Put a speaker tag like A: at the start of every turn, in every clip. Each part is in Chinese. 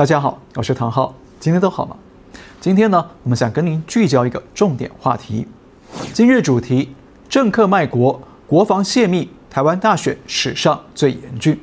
A: 大家好，我是唐浩，今天都好吗？今天呢，我们想跟您聚焦一个重点话题。今日主题：政客卖国，国防泄密，台湾大选史上最严峻。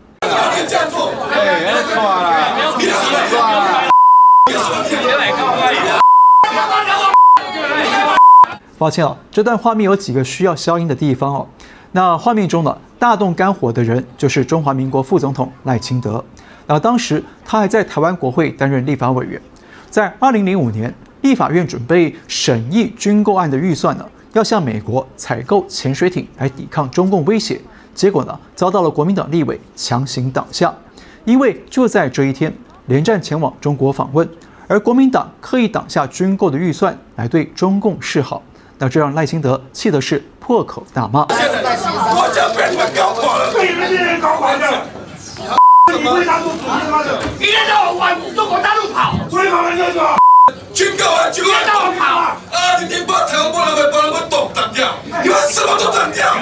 A: 抱歉这段画面有几个需要消音的地方哦。那画面中呢，大动肝火的人就是中华民国副总统赖清德。当时他还在台湾国会担任立法委员。在2005年，立法院准备审议军购案的预算呢，要向美国采购潜水艇来抵抗中共威胁。结果呢，遭到了国民党立委强行挡下。因为就在这一天，连战前往中国访问，而国民党刻意挡下军购的预算来对中共示好。那这让赖清德气的是破口大骂。国
B: 家被你们搞垮了，被你们这些人搞垮的。你为啥做主他妈的？一天到晚往中国大陆跑，违法乱纪是吧？军购啊，军购到跑啊！你别把台湾把人们懂挡掉，你们什么都挡掉。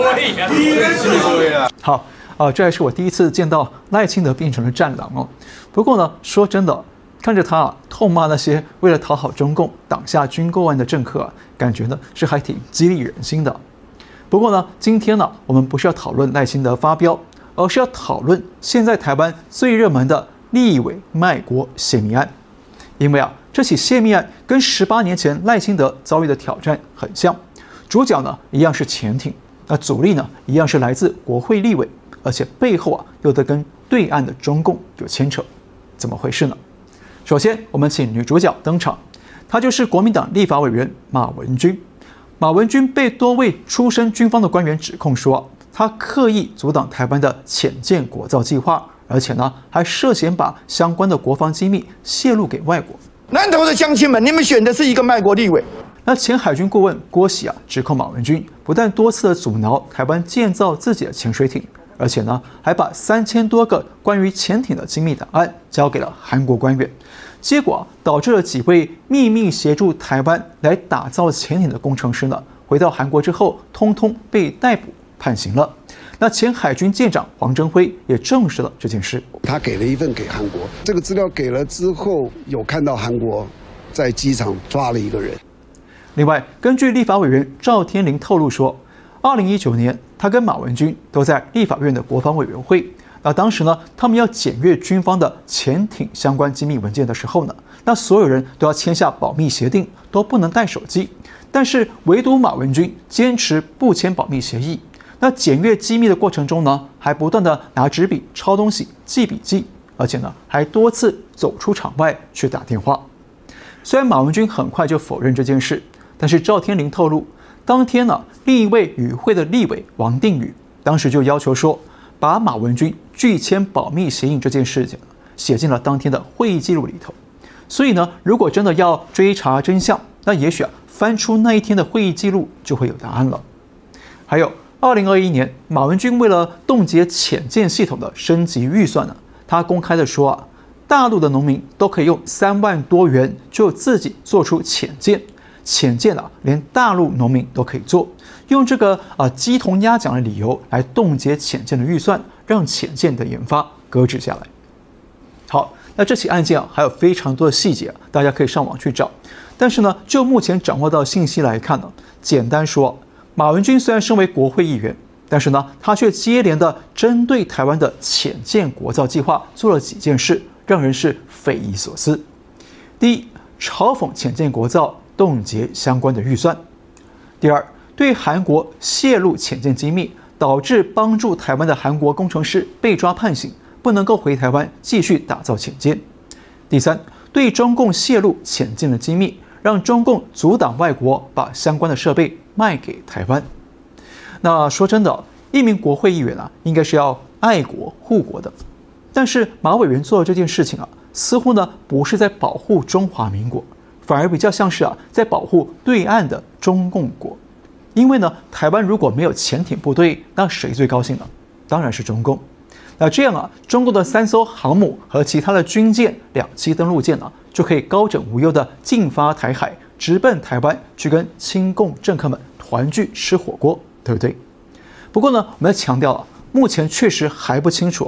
A: 好这还是我第一次见到赖清德变成了战狼哦。不过呢，说真的。看着他痛骂那些为了讨好中共挡下军购案的政客感觉呢是还挺激励人心的。不过呢，今天呢我们不是要讨论赖清德发飙，而是要讨论现在台湾最热门的立委卖国泄密案。因为这起泄密案跟18年前赖清德遭遇的挑战很像，主角呢一样是潜艇，那阻力呢一样是来自国会立委，而且背后又得跟对岸的中共有牵扯，怎么回事呢？首先，我们请女主角登场，她就是国民党立法委员马文君。马文君被多位出身军方的官员指控说，她刻意阻挡台湾的潜舰国造计划，而且呢，还涉嫌把相关的国防机密泄露给外国。
C: 南投的乡亲们，你们选的是一个卖国立委。
A: 那前海军顾问郭喜指控马文君不但多次的阻挠台湾建造自己的潜水艇，而且呢，还把3000多个关于潜艇的机密档案交给了韩国官员，结果导致了几位秘密协助台湾来打造潜艇的工程师呢，回到韩国之后，通通被逮捕判刑了。那前海军舰长黄征辉也证实了这件事。
D: 他给了一份给韩国，这个资料给了之后，有看到韩国在机场抓了一个人。
A: 另外，根据立法委员赵天麟透露说，2019年。他跟马文君都在立法院的国防委员会。那当时呢，他们要检阅军方的潜艇相关机密文件的时候呢，那所有人都要签下保密协定，都不能带手机。但是唯独马文君坚持不签保密协议。那检阅机密的过程中呢，还不断的拿纸笔抄东西、记笔记，而且呢，还多次走出场外去打电话。虽然马文君很快就否认这件事，但是赵天麟透露。当天呢，另一位与会的立委王定宇当时就要求说，把马文君拒签保密协议这件事情写进了当天的会议记录里头。所以呢，如果真的要追查真相，那也许翻出那一天的会议记录就会有答案了。还有，2021年马文君为了冻结潜舰系统的升级预算呢，他公开的说大陆的农民都可以用3万多元就自己做出潜舰。潜舰连大陆农民都可以做，用这个鸡同鸭讲的理由来冻结潜舰的预算，让潜舰的研发搁置下来。好，那这起案件还有非常多的细节，大家可以上网去找。但是呢，就目前掌握到信息来看呢，简单说，马文君虽然身为国会议员，但是呢，他却接连的针对台湾的潜舰国造计划做了几件事，让人是匪夷所思。第一，嘲讽潜舰国造。冻结相关的预算。第二，对韩国泄露潜舰机密，导致帮助台湾的韩国工程师被抓判刑，不能够回台湾继续打造潜舰。第三，对中共泄露潜舰的机密，让中共阻挡外国把相关的设备卖给台湾。那说真的，一名国会议员应该是要爱国护国的，但是马委员做的这件事情似乎呢不是在保护中华民国。反而比较像是在保护对岸的中共国，因为呢，台湾如果没有潜艇部队，那谁最高兴呢？当然是中共。那这样中共的3艘航母和其他的军舰、2栖登陆舰就可以高枕无忧的进发台海，直奔台湾去跟亲共政客们团聚吃火锅，对不对？不过呢，我们要强调目前确实还不清楚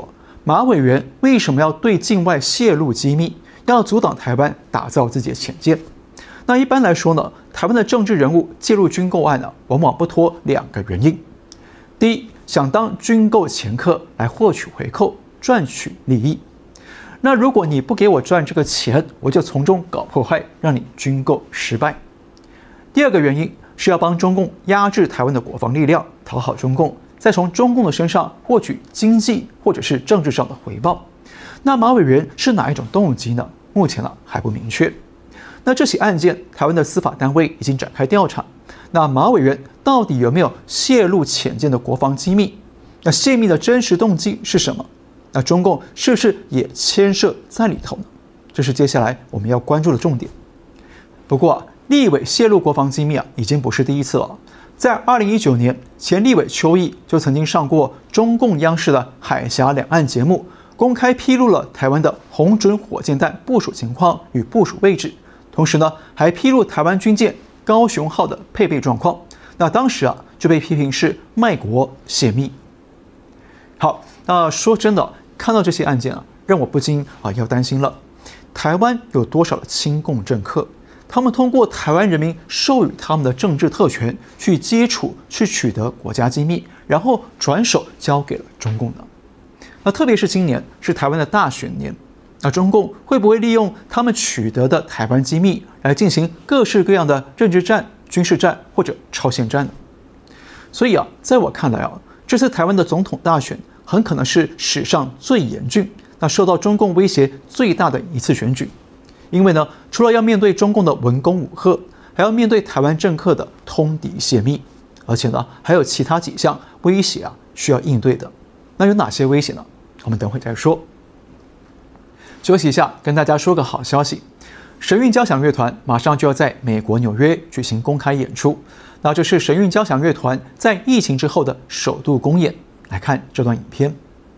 A: 马委员为什么要对境外泄露机密，要阻挡台湾打造自己的潜舰？那一般来说呢，台湾的政治人物介入军购案呢，往往不脱两个原因：第一，想当军购掮客来获取回扣，赚取利益。那如果你不给我赚这个钱，我就从中搞破坏，让你军购失败。第二个原因是要帮中共压制台湾的国防力量，讨好中共，再从中共的身上获取经济或者是政治上的回报。那马委员是哪一种动机呢？目前还不明确。那这起案件，台湾的司法单位已经展开调查。那马委员到底有没有泄露潜舰的国防机密？那泄密的真实动机是什么？那中共是不是也牵涉在里头呢？这是接下来我们要关注的重点。不过立委泄露国防机密已经不是第一次了。在2019年，前立委邱毅就曾经上过中共央视的海峡两岸节目，公开披露了台湾的红准火箭弹部署情况与部署位置，同时呢，还披露台湾军舰高雄号的配备状况。那当时就被批评是卖国泄密。好，那说真的，看到这些案件让我不禁要担心了。台湾有多少的亲共政客？他们通过台湾人民授予他们的政治特权去接触、去取得国家机密，然后转手交给了中共呢？那特别是今年是台湾的大选年，那中共会不会利用他们取得的台湾机密来进行各式各样的政治战、军事战或者超限战呢？所以在我看来这次台湾的总统大选很可能是史上最严峻、那受到中共威胁最大的一次选举。因为呢，除了要面对中共的文攻武吓，还要面对台湾政客的通敌泄密，而且呢，还有其他几项威胁需要应对的。那有哪些威胁呢？我们等会再说。休息一下，跟大家说个好消息，神韵交响乐团马上就要在美国纽约举行公开演出。那这是神韵交响乐团在疫情之后的首度公演。来看这段影片。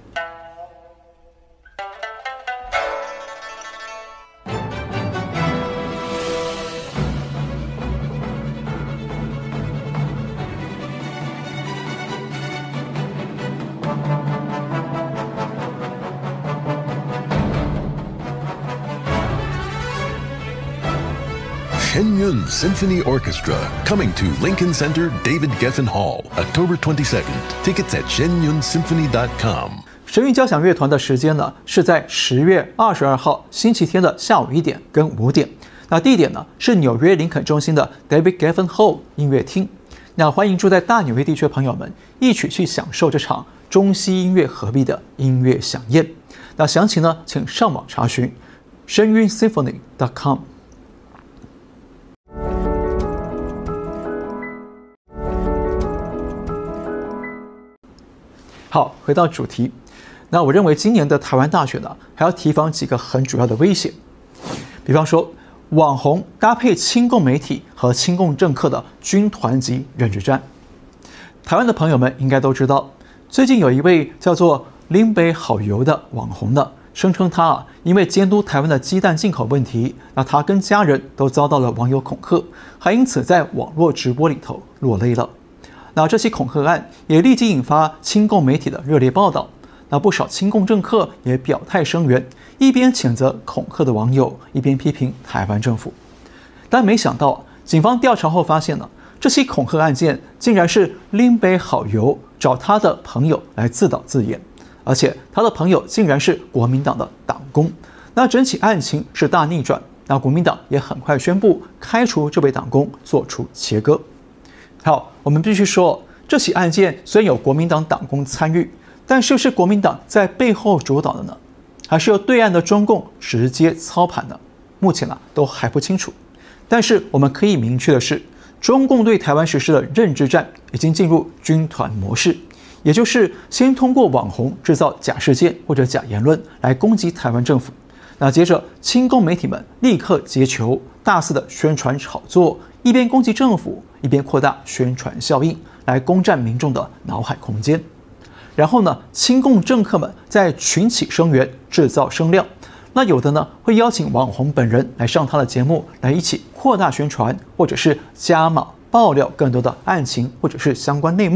E: Shenyun Symphony Orchestra coming to Lincoln Center, David Geffen Hall, October 22nd. Tickets at shenyunsymphony.com.
A: 神韵交响乐团的时间呢是在10月22号星期天的下午1点跟5点。那地点呢是纽约林肯中心的 David Geffen Hall 音乐厅。那欢迎住在大纽约地区的朋友们一起去享受这场中西音乐合璧的音乐飨宴。那详情呢，请上网查询 shenyunsymphony.com。好，回到主题。那我认为今年的台湾大选呢，还要提防几个很主要的威胁。比方说，网红搭配亲共媒体和亲共政客的军团级认知战。台湾的朋友们应该都知道，最近有一位叫做林北好油的网红呢，声称他因为监督台湾的鸡蛋进口问题，那他跟家人都遭到了网友恐吓，还因此在网络直播里头落泪了。那这起恐吓案也立即引发亲共媒体的热烈报道，那不少亲共政客也表态声援，一边谴责恐吓的网友，一边批评台湾政府。但没想到，警方调查后发现呢，这起恐吓案件竟然是林北好友找他的朋友来自导自演，而且他的朋友竟然是国民党的党工。那整起案情是大逆转，那国民党也很快宣布开除这位党工，做出切割。好，我们必须说，这起案件虽然有国民党党工参与，但是不是国民党在背后主导的呢？还是由对岸的中共直接操盘的？目前都还不清楚。但是我们可以明确的是，中共对台湾实施的认知战已经进入军团模式，也就是先通过网红制造假事件或者假言论来攻击台湾政府，那接着亲共媒体们立刻接球，大肆的宣传炒作，一边攻击政府，一边扩大宣传效应，来攻占民众的脑海空间。然后呢，亲共政客们在群起声援，制造声量。那有的呢，会邀请网红本人来上他的节目，来一起扩大宣传，或者是加码爆料更多的案情或者是相关内幕，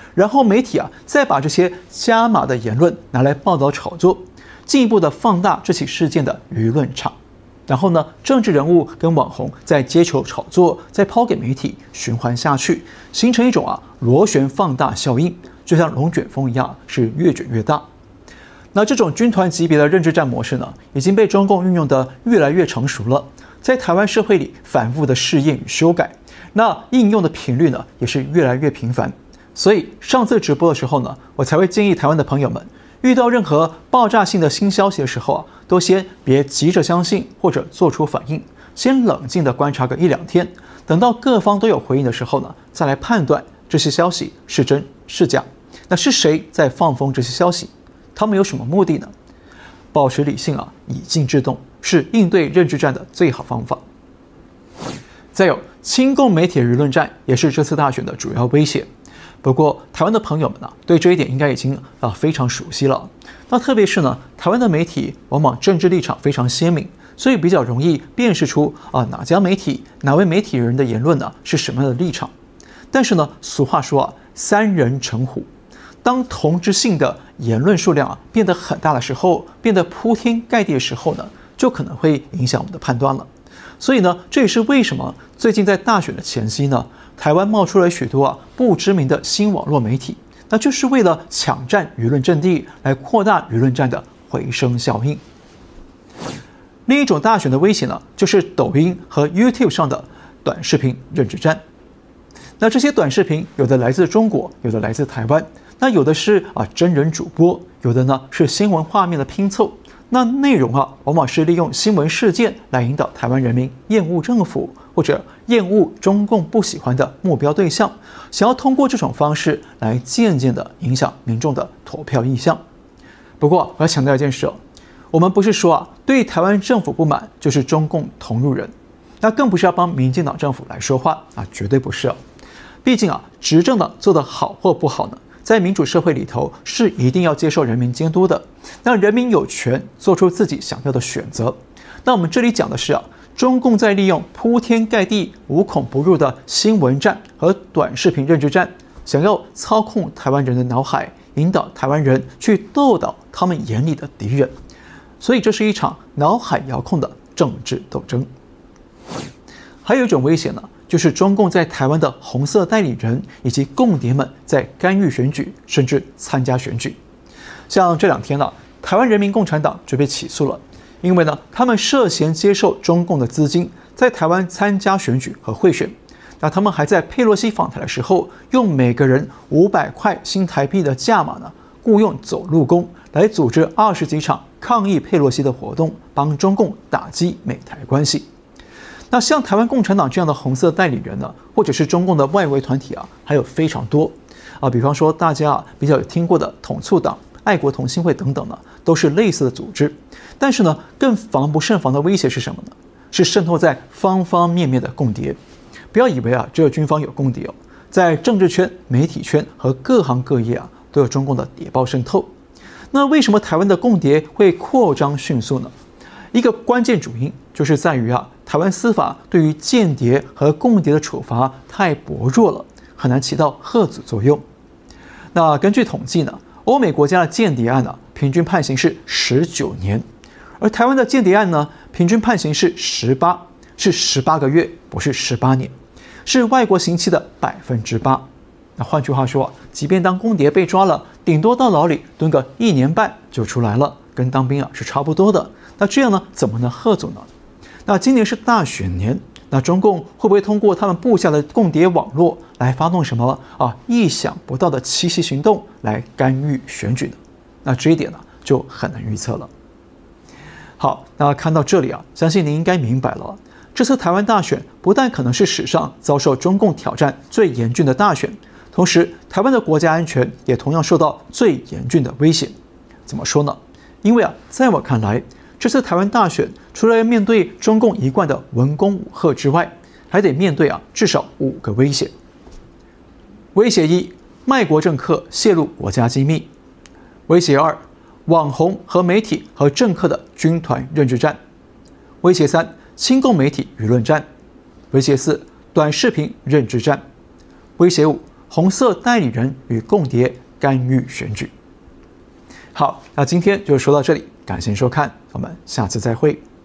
A: 然后媒体再把这些加码的言论拿来报道炒作，进一步的放大这起事件的舆论场。然后呢，政治人物跟网红再接球炒作，再抛给媒体，循环下去，形成一种螺旋放大效应，就像龙卷风一样，是越卷越大。那这种军团级别的认知战模式呢，已经被中共运用得越来越成熟了，在台湾社会里反复的试验与修改，那应用的频率呢，也是越来越频繁。所以上次直播的时候呢，我才会建议台湾的朋友们，遇到任何爆炸性的新消息的时候都先别急着相信或者做出反应，先冷静的观察个1-2天，等到各方都有回应的时候呢，再来判断这些消息是真是假。那是谁在放风这些消息？他们有什么目的呢？保持理性以静制动，是应对认知战的最好方法。再有，亲共媒体舆论战也是这次大选的主要威胁。不过，台湾的朋友们对这一点应该已经非常熟悉了。那特别是呢，台湾的媒体往往政治立场非常鲜明，所以比较容易辨识出哪家媒体、哪位媒体人的言论是什么样的立场。但是呢，俗话说三人成虎，当同质性的言论数量变得很大的时候，变得铺天盖地的时候呢，就可能会影响我们的判断了。所以呢，这也是为什么最近在大选的前夕呢，台湾冒出了许多不知名的新网络媒体，那就是为了抢占舆论阵地，来扩大舆论战的回声效应。另一种大选的威胁呢，就是抖音和 YouTube 上的短视频认知战。那这些短视频有的来自中国，有的来自台湾，那有的是真人主播，有的呢是新闻画面的拼凑。那内容往往是利用新闻事件来引导台湾人民厌恶政府或者厌恶中共不喜欢的目标对象，想要通过这种方式来渐渐的影响民众的投票意向。不过我要强调一件事我们不是说对台湾政府不满就是中共同路人，那更不是要帮民进党政府来说话绝对不是毕竟执政的做得好或不好呢，在民主社会里头是一定要接受人民监督的，那人民有权做出自己想要的选择。那我们这里讲的是中共在利用铺天盖地、无孔不入的新闻战和短视频认知战，想要操控台湾人的脑海，引导台湾人去斗倒他们眼里的敌人。所以这是一场脑海遥控的政治斗争。还有一种威胁呢，就是中共在台湾的红色代理人以及共谍们在干预选举，甚至参加选举。像这2天台湾人民共产党就被起诉了，因为呢，他们涉嫌接受中共的资金，在台湾参加选举和贿选。那他们还在佩洛西访台的时候，用每个人500块新台币的价码呢，雇用走路工来组织20几场抗议佩洛西的活动，帮中共打击美台关系。那像台湾共产党这样的红色代理人呢，或者是中共的外围团体还有非常多比方说大家比较有听过的统促党、爱国同心会等等呢，都是类似的组织。但是呢，更防不胜防的威胁是什么呢？是渗透在方方面面的共谍。不要以为只有军方有共谍在政治圈、媒体圈和各行各业都有中共的谍报渗透。那为什么台湾的共谍会扩张迅速呢？一个关键主因就是在于台湾司法对于间谍和共谍的处罚太薄弱了，很难起到吓阻作用。那根据统计呢，欧美国家的间谍案平均判刑是19年，而台湾的间谍案呢，平均判刑是18个月，不是18年，是外国刑期的8%。那换句话说即便当共谍被抓了，顶多到牢里蹲个1年半就出来了，跟当兵是差不多的。那这样呢，怎么能吓阻呢？那今年是大选年，那中共会不会通过他们布下的共谍网络来发动什么意想不到的奇袭行动来干预选举呢？那这一点呢，就很难预测了。好，那看到这里相信您应该明白了，这次台湾大选不但可能是史上遭受中共挑战最严峻的大选，同时台湾的国家安全也同样受到最严峻的威胁。怎么说呢？因为在我看来，这次台湾大选除了要面对中共一贯的文攻武吓之外，还得面对至少5个威胁。威胁1，卖国政客泄露国家机密；威胁2，网红和媒体和政客的军团认知战；威胁3，亲共媒体舆论战；威胁4，短视频认知战；威胁5， 红色代理人与共谍干预选举。好，那今天就说到这里，感谢收看，我们下次再会。